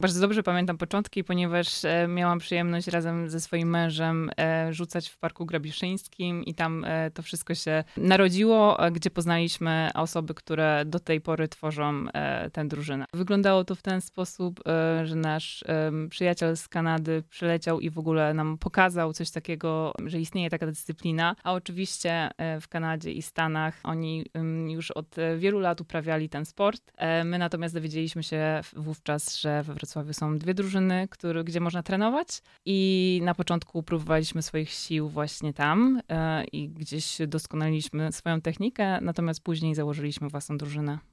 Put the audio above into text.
Bardzo dobrze pamiętam początki, ponieważ miałam przyjemność razem ze swoim mężem rzucać w Parku Grabiszyńskim i tam to wszystko się narodziło, gdzie poznaliśmy osoby, które do tej pory tworzą tę drużynę. Wyglądało to w ten sposób, że nasz przyjaciel z Kanady przyleciał i w ogóle nam pokazał coś takiego, że istnieje taka dyscyplina, a oczywiście w Kanadzie i Stanach oni już od wielu lat uprawiali ten sport. My natomiast dowiedzieliśmy się wówczas, że we Wrocławiu są dwie drużyny, gdzie można trenować i na początku próbowaliśmy swoich sił właśnie tam i gdzieś doskonaliliśmy swoją technikę, natomiast później założyliśmy własną drużynę.